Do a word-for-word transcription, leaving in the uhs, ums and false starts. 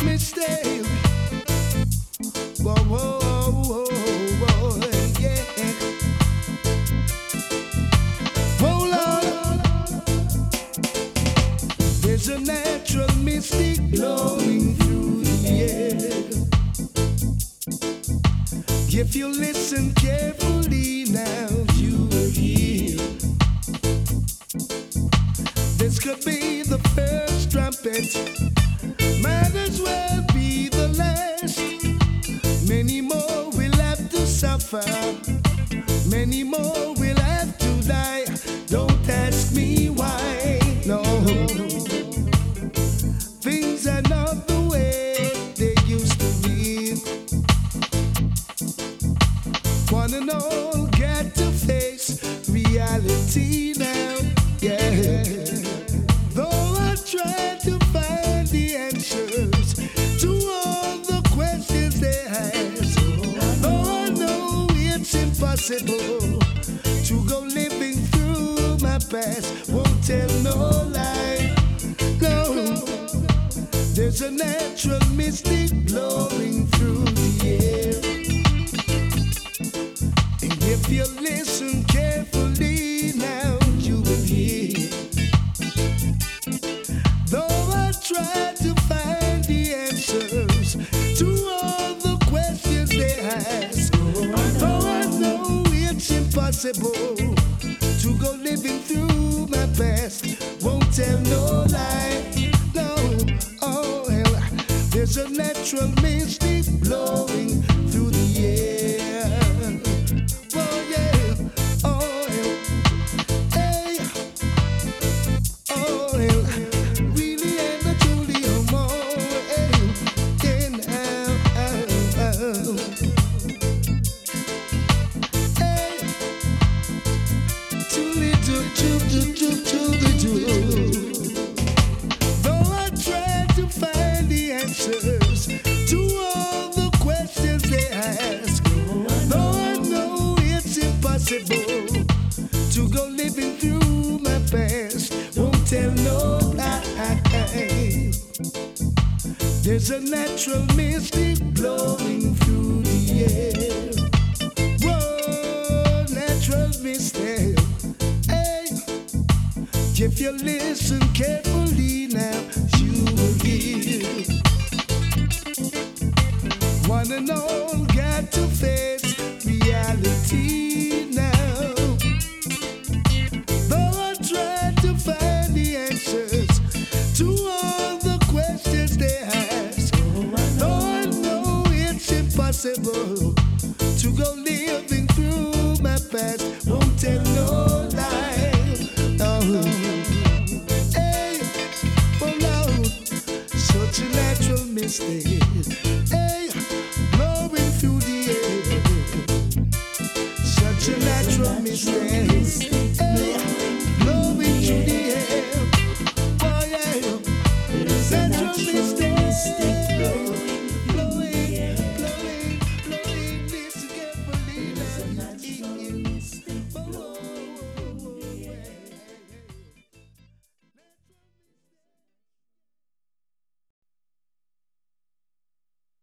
mistake. Whoa, whoa, whoa, whoa, yeah. Hold on. There's a natural mystic blowing through the air. If you listen carefully now, you will hear. This could be the first trumpet, might as well be the last. Many more will have to suffer, many more will have to die. Don't ask me why, no. Things are not the way they used to be. One and all got to face reality now, yeah. Though I try to find the answers to all the questions they ask, though I know it's impossible to go living through my past. Won't tell no lie, no. There's a natural mystic blowing through the air. And if you listen carefully now, you will hear. Though I try to find the answers to all the questions they ask, though I know it's impossible to go living through my past, won't tell no lie, no. Oh hell, there's a natural mystic blowing through the air. Oh yeah, oh hell, hey, oh hell, really and truly no more. Hey, in hell, hey, too little, too, too, too, too little. Though I try to find the answers to all the questions they ask, though I know it's impossible to go living through my past, won't tell no lie. There's a natural mystic blowing through the air. Whoa, natural mystic. Hey, if you listen carefully now, you will hear. One and all got to face reality now. Though I try to find the answers to all the questions they ask, though I know it's impossible to go living through my past, won't tell no lie. Oh, hey, oh no, such a natural mistake. Hey, blowing through the air, such a natural mistake.